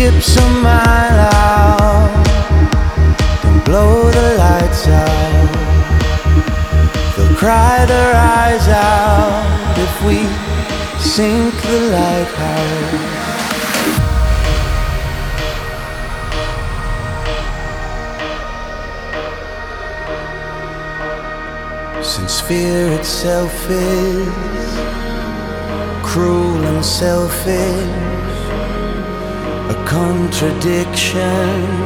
ship's a mile out, don't blow the lights out. They'll cry their eyes out if we sink the lighthouse. Since fear itself is cruel and selfish, a contradiction,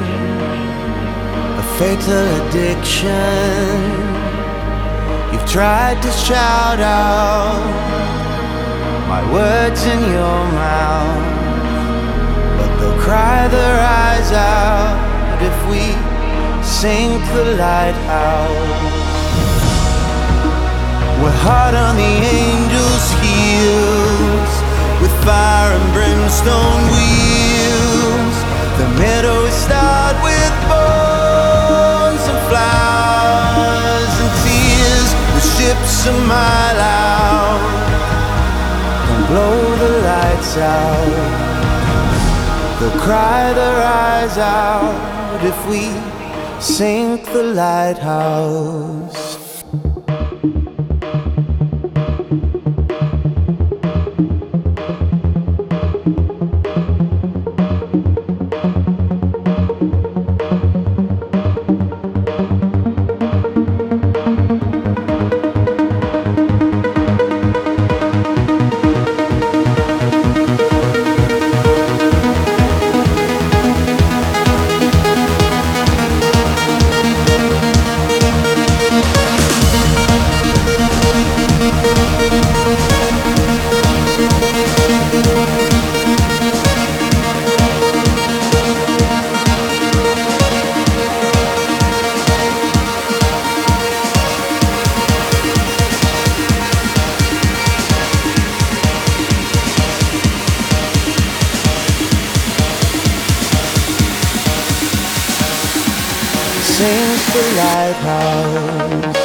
a fatal addiction, you've tried to shout out my words in your mouth, but they'll cry their eyes out if we sink the lighthouse. We're hard on the angels' heels, with fire and brimstone wheels. The meadow is starred with bones and flowers and tears. The ship's a mile out, don't blow the lights out. They'll cry their eyes out if we sink the lighthouse. Sink the lighthouse.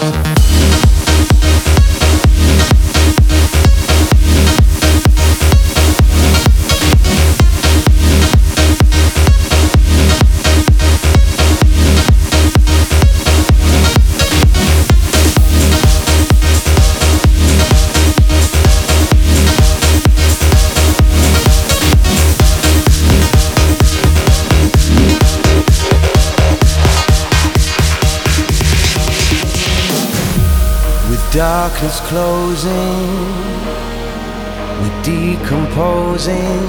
Darkness closing, we're decomposing.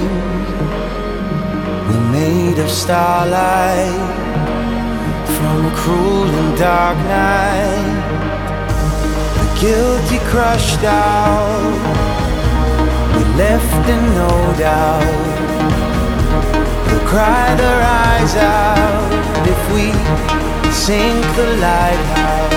We're made of starlight from a cruel and dark night. The guilty crushed out, we left in no doubt. They'll cry their eyes out if we sink the lighthouse.